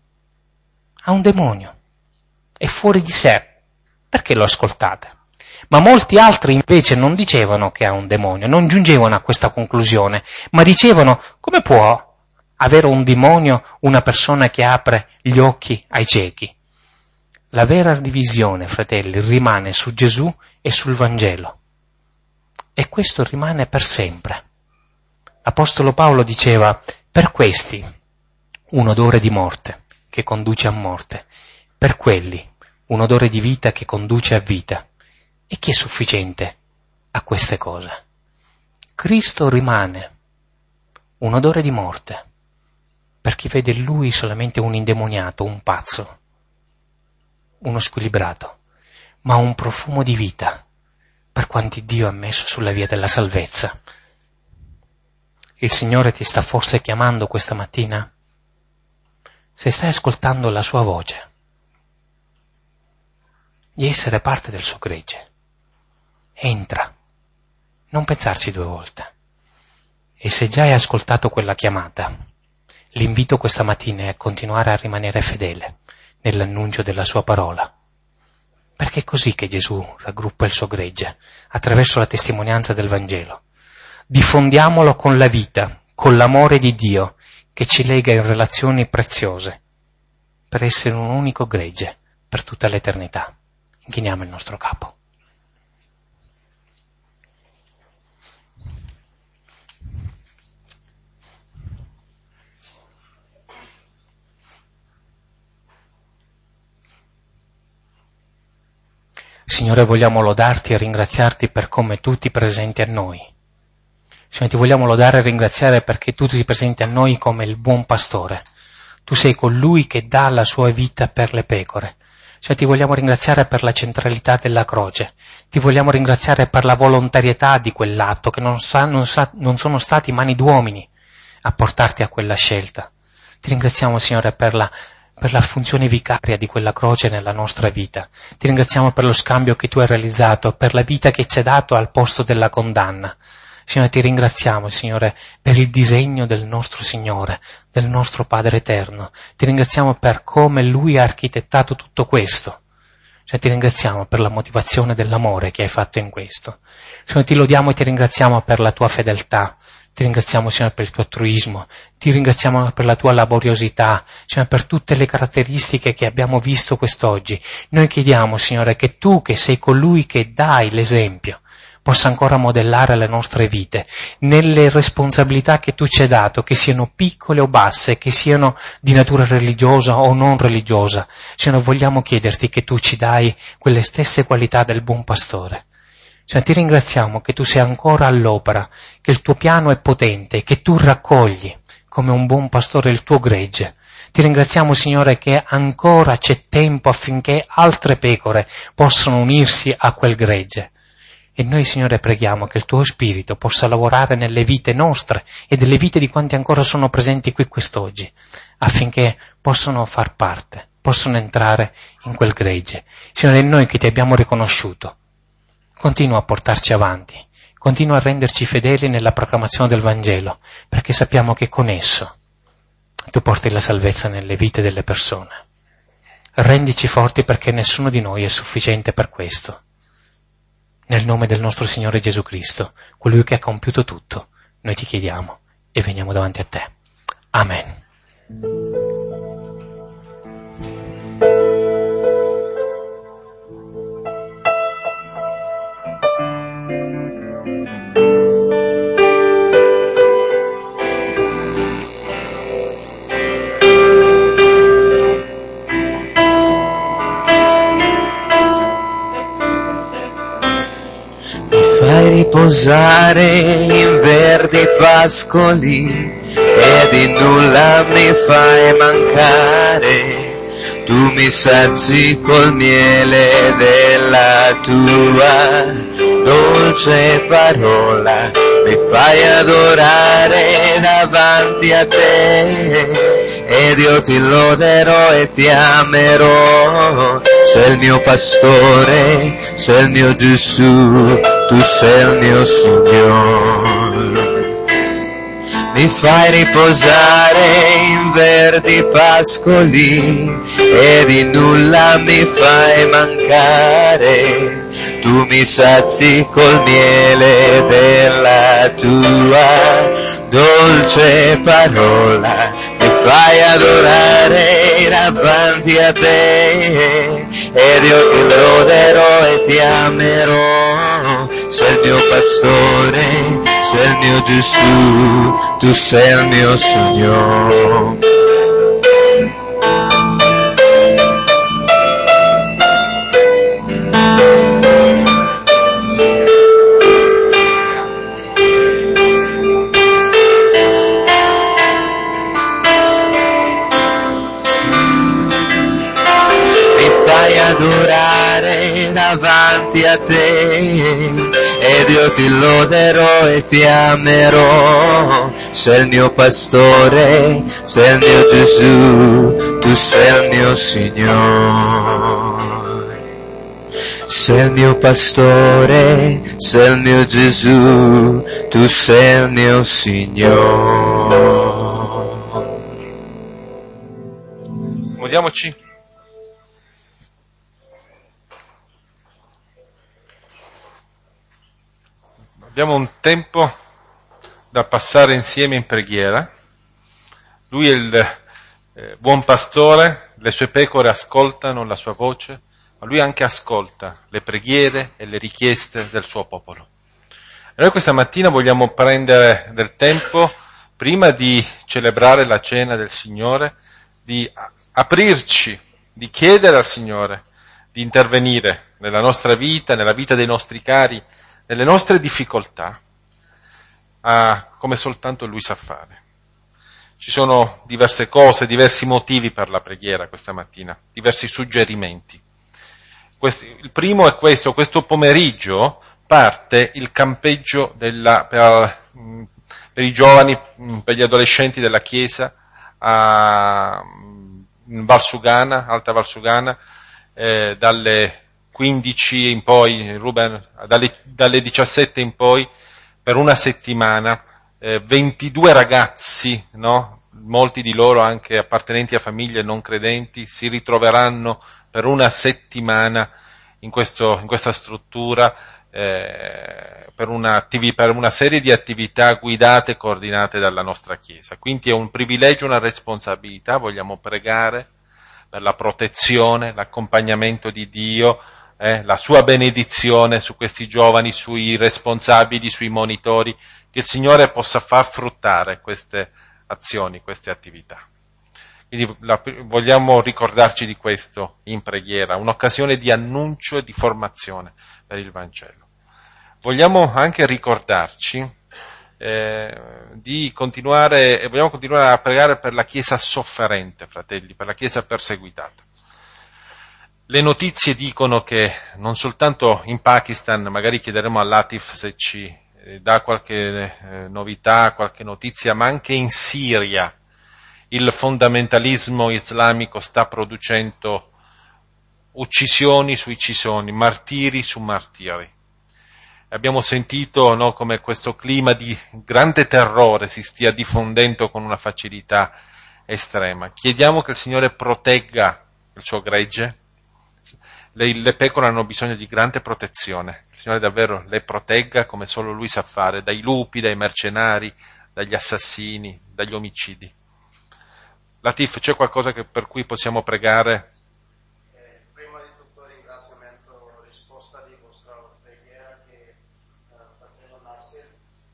è fuori di sé, perché lo ascoltate? Ma molti altri invece non dicevano che ha un demonio, non giungevano a questa conclusione, ma dicevano: come può avere un demonio una persona che apre gli occhi ai ciechi? La vera divisione, fratelli, rimane su Gesù e sul Vangelo. E questo rimane per sempre. L'Apostolo Paolo diceva: per questi un odore di morte che conduce a morte, per quelli un odore di vita che conduce a vita. E chi è sufficiente a queste cose? Cristo rimane un odore di morte per chi vede in lui solamente un indemoniato, un pazzo, uno squilibrato, ma un profumo di vita per quanti Dio ha messo sulla via della salvezza. Il Signore ti sta forse chiamando questa mattina? Se stai ascoltando la sua voce, di essere parte del suo gregge, entra, non pensarci due volte. E se già hai ascoltato quella chiamata, l'invito questa mattina è a continuare a rimanere fedele nell'annuncio della sua parola, perché è così che Gesù raggruppa il suo gregge, attraverso la testimonianza del Vangelo. Diffondiamolo con la vita, con l'amore di Dio che ci lega in relazioni preziose, per essere un unico gregge per tutta l'eternità. Inchiniamo il nostro capo. Signore, vogliamo lodarti e ringraziarti per come tu ti presenti a noi. Signore, ti vogliamo lodare e ringraziare perché tu ti presenti a noi come il buon pastore. Tu sei colui che dà la sua vita per le pecore. Cioè ti vogliamo ringraziare per la centralità della croce, ti vogliamo ringraziare per la volontarietà di quell'atto, che non sono stati mani d'uomini a portarti a quella scelta. Ti ringraziamo, Signore, per la funzione vicaria di quella croce nella nostra vita. Ti ringraziamo per lo scambio che tu hai realizzato, per la vita che ci hai dato al posto della condanna. Signore, ti ringraziamo, Signore, per il disegno del nostro Signore, del nostro Padre Eterno. Ti ringraziamo per come Lui ha architettato tutto questo. Cioè, ti ringraziamo per la motivazione dell'amore che hai fatto in questo. Signore, ti lodiamo e ti ringraziamo per la tua fedeltà. Ti ringraziamo, Signore, per il tuo altruismo. Ti ringraziamo per la tua laboriosità, Signore, per tutte le caratteristiche che abbiamo visto quest'oggi. Noi chiediamo, Signore, che tu, che sei colui che dai l'esempio, possa ancora modellare le nostre vite, nelle responsabilità che tu ci hai dato, che siano piccole o basse, che siano di natura religiosa o non religiosa. Signore, vogliamo chiederti che tu ci dai quelle stesse qualità del buon pastore. Signore, ti ringraziamo che tu sei ancora all'opera, che il tuo piano è potente, che tu raccogli come un buon pastore il tuo gregge. Ti ringraziamo, Signore, che ancora c'è tempo affinché altre pecore possano unirsi a quel gregge. E noi, Signore, preghiamo che il tuo Spirito possa lavorare nelle vite nostre e delle vite di quanti ancora sono presenti qui quest'oggi, affinché possano far parte, possano entrare in quel gregge. Signore, noi che ti abbiamo riconosciuto, continua a portarci avanti, continua a renderci fedeli nella proclamazione del Vangelo, perché sappiamo che con esso tu porti la salvezza nelle vite delle persone. Rendici forti perché nessuno di noi è sufficiente per questo. Nel nome del nostro Signore Gesù Cristo, colui che ha compiuto tutto, noi ti chiediamo e veniamo davanti a te. Amen. Fai riposare in verdi pascoli e di nulla mi fai mancare. Tu mi sazi col miele della tua dolce parola, mi fai adorare davanti a te ed io ti loderò e ti amerò. Sei il mio pastore, sei il mio Gesù, tu sei il mio Signore. Mi fai riposare in verdi pascoli e di nulla mi fai mancare. Tu mi sazi col miele della tua dolce parola, mi fai adorare davanti a te ed io ti loderò e ti amerò. Sei il mio pastore, sei il mio Gesù, tu sei il mio Signore. Adorare davanti a te ed io ti loderò e ti amerò. Sei il mio pastore, sei il mio Gesù, tu sei il mio Signore. Sei il mio pastore, sei il mio Gesù, tu sei il mio Signore. Muoviamoci. Abbiamo un tempo da passare insieme in preghiera. Lui è il buon pastore, le sue pecore ascoltano la sua voce, ma lui anche ascolta le preghiere e le richieste del suo popolo. E noi questa mattina vogliamo prendere del tempo, prima di celebrare la cena del Signore, di aprirci, di chiedere al Signore di intervenire nella nostra vita, nella vita dei nostri cari, nelle nostre difficoltà, come soltanto Lui sa fare. Ci sono diverse cose, diversi motivi per la preghiera questa mattina, diversi suggerimenti. Il primo è questo pomeriggio parte il campeggio per i giovani, per gli adolescenti della Chiesa in Valsugana, Alta Valsugana, dalle 15 in poi, dalle 17 in poi, per una settimana, 22 ragazzi, no? Molti di loro anche appartenenti a famiglie non credenti, si ritroveranno per una settimana in questa struttura, per una serie di attività guidate e coordinate dalla nostra Chiesa. Quindi è un privilegio, una responsabilità, vogliamo pregare per la protezione, l'accompagnamento di Dio, la sua benedizione su questi giovani, sui responsabili, sui monitori, che il Signore possa far fruttare queste azioni, queste attività. Quindi vogliamo ricordarci di questo in preghiera, un'occasione di annuncio e di formazione per il Vangelo. Vogliamo anche ricordarci vogliamo continuare a pregare per la Chiesa sofferente, fratelli, per la Chiesa perseguitata. Le notizie dicono che non soltanto in Pakistan, magari chiederemo all'Atif se ci dà qualche novità, qualche notizia, ma anche in Siria il fondamentalismo islamico sta producendo uccisioni su uccisioni, martiri su martiri. Abbiamo sentito, no, come questo clima di grande terrore si stia diffondendo con una facilità estrema. Chiediamo che il Signore protegga il suo gregge. Le pecore hanno bisogno di grande protezione. Il Signore davvero le protegga come solo Lui sa fare, dai lupi, dai mercenari, dagli assassini, dagli omicidi. Latif, c'è qualcosa per cui possiamo pregare? Prima di tutto ringraziamento, risposta di vostra preghiera che fratello Nasser,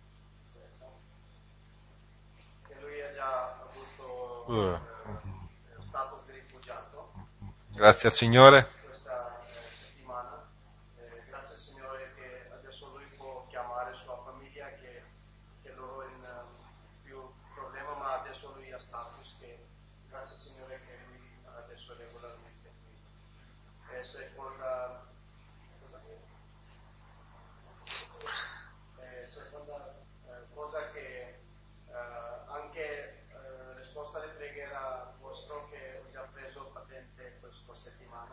che lui ha già avuto stato di rifugiato. Grazie al Signore. Questa settimana. Grazie al Signore che adesso lui può chiamare sua famiglia che loro in più problema, ma adesso lui ha status che grazie al Signore che lui adesso è regolarmente qui. Seconda cosa che anche risposta di preghiera vostro che ho già preso patente questa settimana.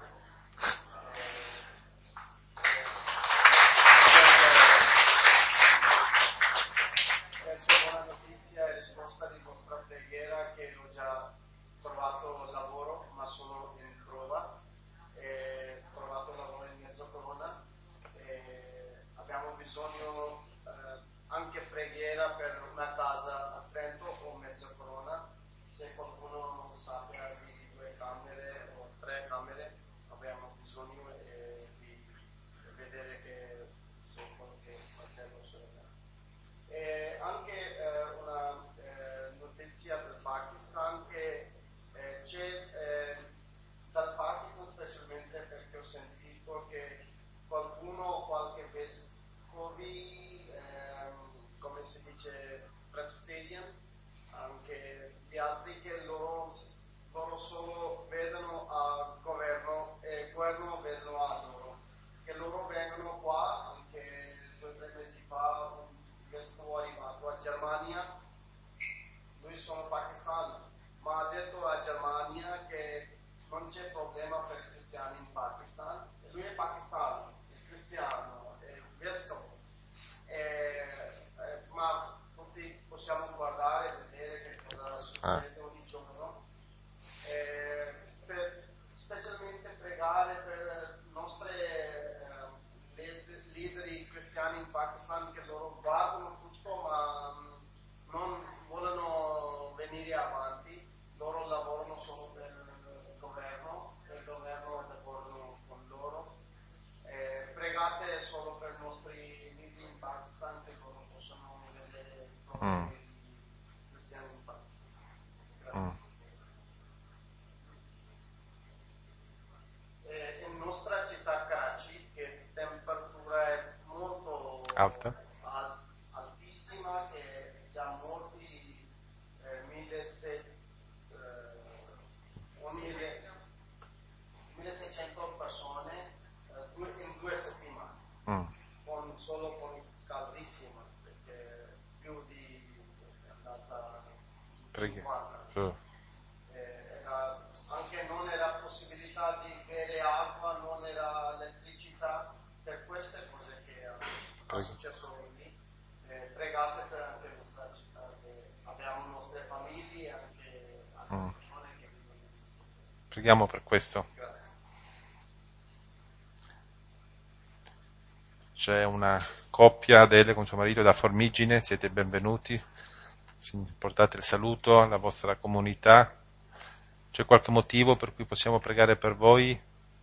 Buona notizia e risposta di vostra preghiera che ho già trovato lavoro, ma sono in prova. Ho trovato lavoro in mezzo corona. Abbiamo bisogno anche preghiera per una casa a Trento o mezzo corona. Se qualcuno sappia di 2 camere o 3 camere, abbiamo bisogno di vedere che se qualche fratello sorella. Anche una notizia del Pakistan che c'è dal Pakistan, specialmente perché ho sentito che qualche vescovi, come si dice, Presbyterian, anche gli altri che loro solo vedono al governo e il governo vedono a loro, che loro vengono qua, anche 2 o 3 mesi fa un vescovo è arrivato a Germania, lui sono pakistano, ma ha detto a Germania che non c'è problema per i cristiani in Pakistan, e lui è pakistano, è cristiano, è vescovo, ma tutti possiamo guardare e vedere che cosa succede ogni giorno, specialmente pregare per i nostri leader cristiani in Pakistan che loro guardano tutto ma non vogliono venire avanti, loro lavorano solo per il governo e il governo lavorano con loro. Pregate solo per i nostri leader in Pakistan che loro possano vedere i problemi cristiani in Pakistan. Grazie. In nostra città Karachi, che temperatura è molto Alta. altissima, che tantissima, perché più di è andata Perché? 50. Anche non era possibilità di bere acqua, non era elettricità, per queste cose che è successo lì. Pregate per anche la nostra città, che abbiamo nostre famiglie e anche altre persone che vivono. Preghiamo per questo. Grazie. C'è una coppia, Adele con suo marito, da Formigine, siete benvenuti. Portate il saluto alla vostra comunità. C'è qualche motivo per cui possiamo pregare per voi?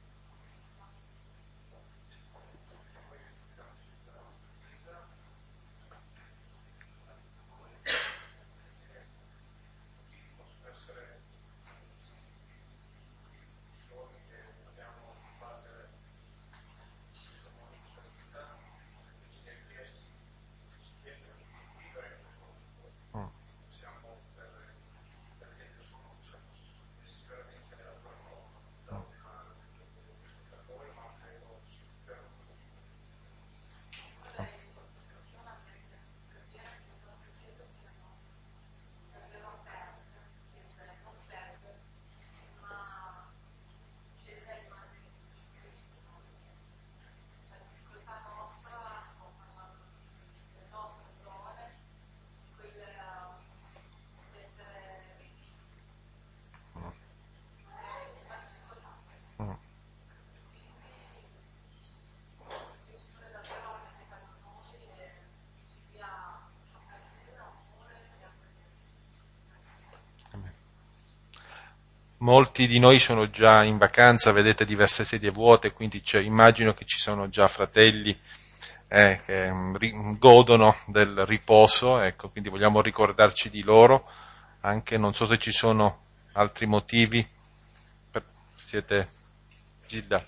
Molti di noi sono già in vacanza, vedete diverse sedie vuote, quindi immagino che ci sono già fratelli che godono del riposo, ecco, quindi vogliamo ricordarci di loro, anche non so se ci sono altri motivi, siete Gilda.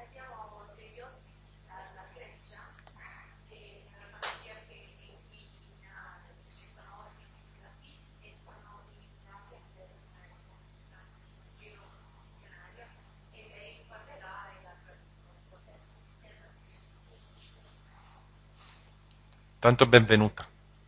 Tanto benvenuta.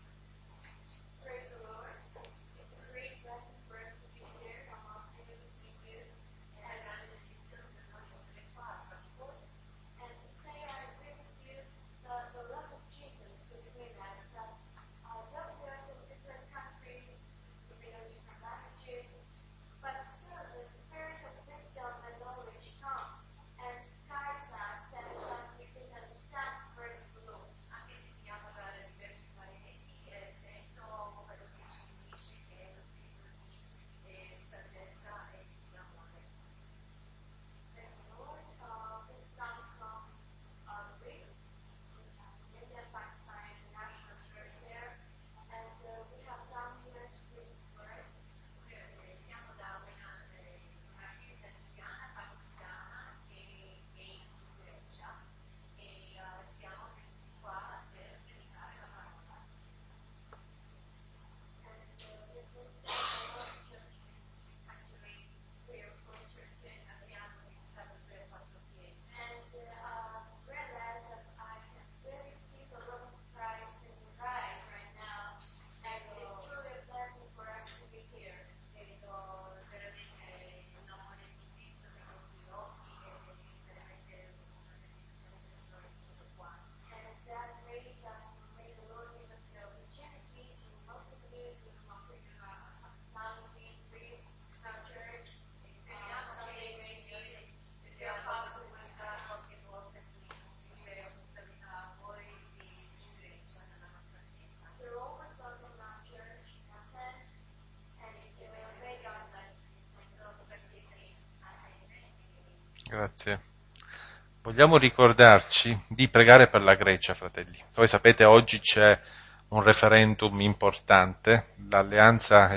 Grazie. Vogliamo ricordarci di pregare per la Grecia, fratelli. Voi sapete, oggi c'è un referendum importante. L'Alleanza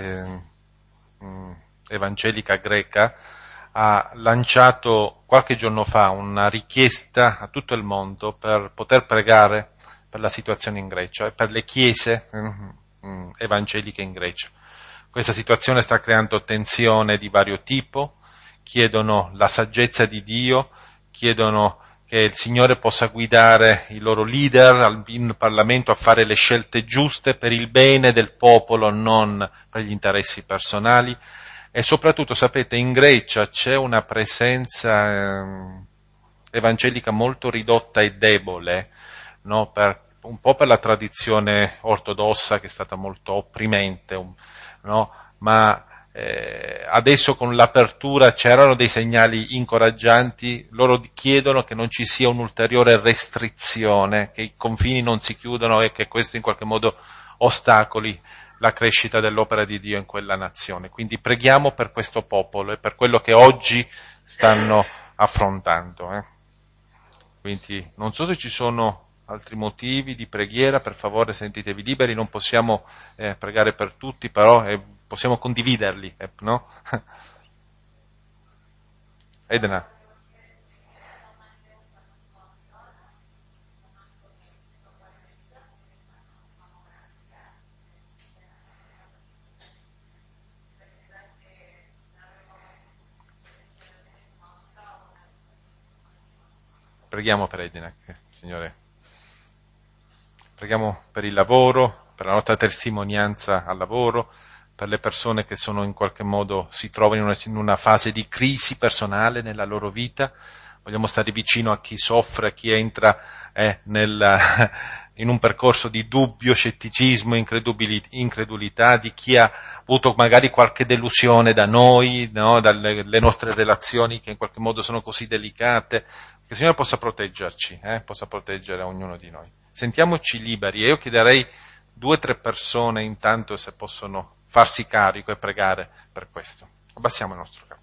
Evangelica Greca ha lanciato qualche giorno fa una richiesta a tutto il mondo per poter pregare per la situazione in Grecia e per le chiese evangeliche in Grecia. Questa situazione sta creando tensione di vario tipo, chiedono la saggezza di Dio, chiedono che il Signore possa guidare i loro leader in Parlamento a fare le scelte giuste per il bene del popolo, non per gli interessi personali. E soprattutto, sapete, in Grecia c'è una presenza evangelica molto ridotta e debole, no? Un po' per la tradizione ortodossa che è stata molto opprimente, no? Ma adesso con l'apertura c'erano dei segnali incoraggianti, loro chiedono che non ci sia un'ulteriore restrizione, che i confini non si chiudano e che questo in qualche modo ostacoli la crescita dell'opera di Dio in quella nazione. Quindi preghiamo per questo popolo e per quello che oggi stanno affrontando. Quindi non so se ci sono altri motivi di preghiera, per favore sentitevi liberi, non possiamo pregare per tutti, però possiamo condividerli, no? Edna. Preghiamo per Edna, Signore. Preghiamo per il lavoro, per la nostra testimonianza al lavoro, per le persone che sono in qualche modo, si trovano in una fase di crisi personale nella loro vita. Vogliamo stare vicino a chi soffre, a chi entra in un percorso di dubbio, scetticismo, incredulità, di chi ha avuto magari qualche delusione da noi, no? Dalle nostre relazioni che in qualche modo sono così delicate. Che il Signore possa proteggerci, possa proteggere ognuno di noi. Sentiamoci liberi, e io chiederei 2 o 3 persone intanto se possono farsi carico e pregare per questo. Abbassiamo il nostro capo.